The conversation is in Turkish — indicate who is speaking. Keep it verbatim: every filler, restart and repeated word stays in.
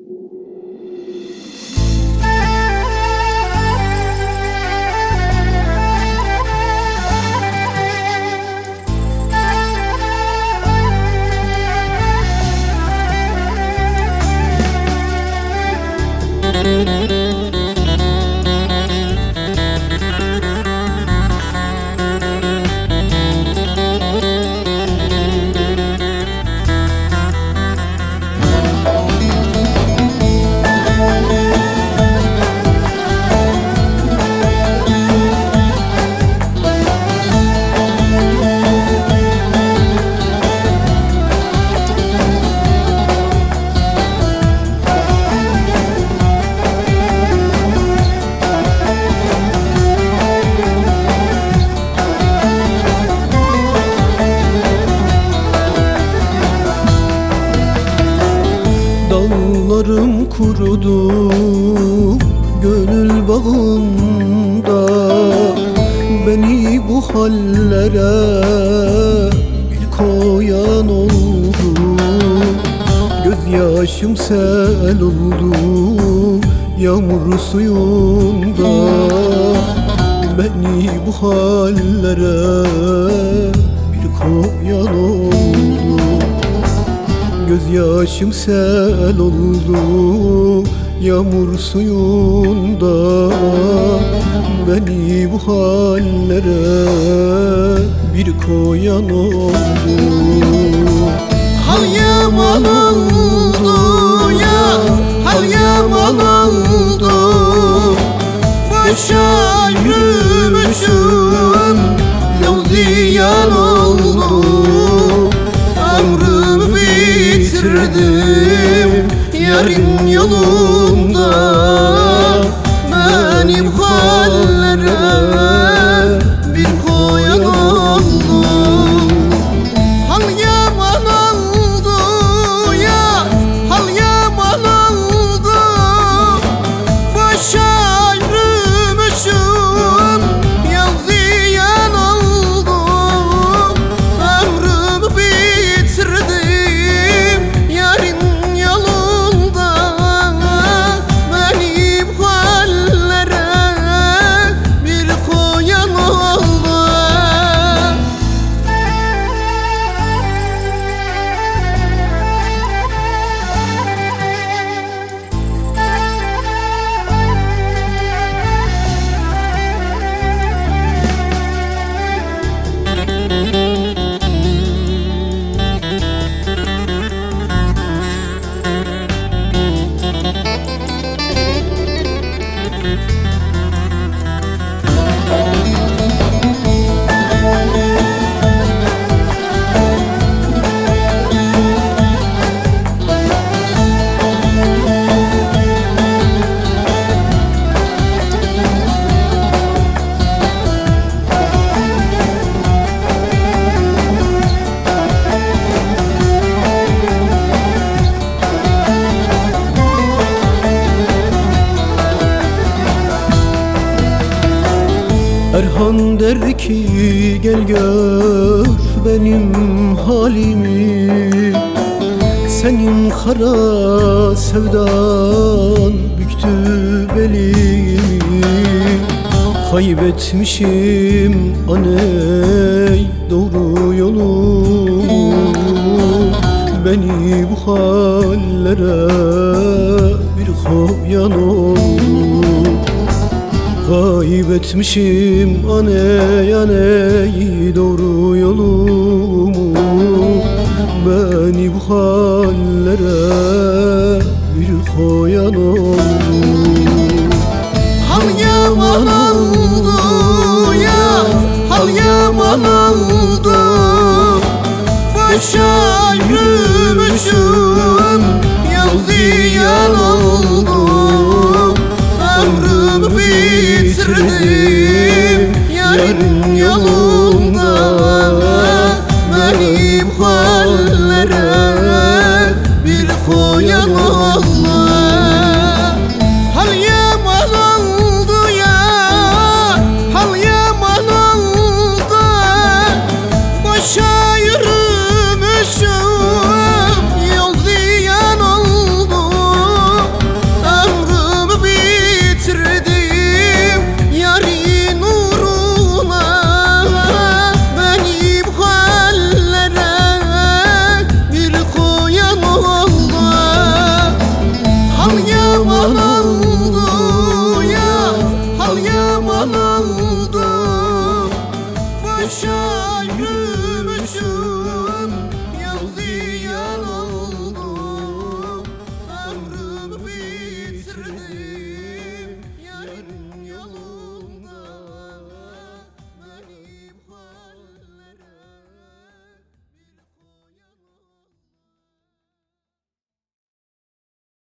Speaker 1: Dallarım kurudu gönül bağında, beni bu hallere bir koyan oldu. Gözyaşım sel oldu yağmur suyunda, beni bu hallere bir koyan oldu. Gözyaşım sel oldu yağmur suyunda, beni bu hallere bir koyan oldu.
Speaker 2: Hal yaman oldu ya, hal yaman oldu. Boşa yürümüşüm, yol ziyan oldu. Ömrümü bitirdim yarın yolunda, benim hallere bir koyan oldu. Hal yaman oldu ya, hal yaman oldu. Boşa yürümüşüm, yol ziyan oldu. Ömrümü bitirdim yarın yolunda, benim hallere bir koyan oldu.
Speaker 1: Erhan der ki gel gör benim halimi, senin kara sevdan büktü belimi. Kaybetmişim aney doğru yolumu, beni bu hallere bir koyan oldu. Kaybetmişim aney aney doğru yolumu, beni bu hallere bir koyan oldu.
Speaker 2: Hal yaman oldu ya, hal yaman oldu. Boşa yürümüşüm, yol ziyan oldu. Ömrümü bitirdim yarın yolunda, benim hallere bir koyan oldu. Hal yaman oldu ya, hal yaman oldu. Boşa yürümüşüm, yol ziyan oldu. düşer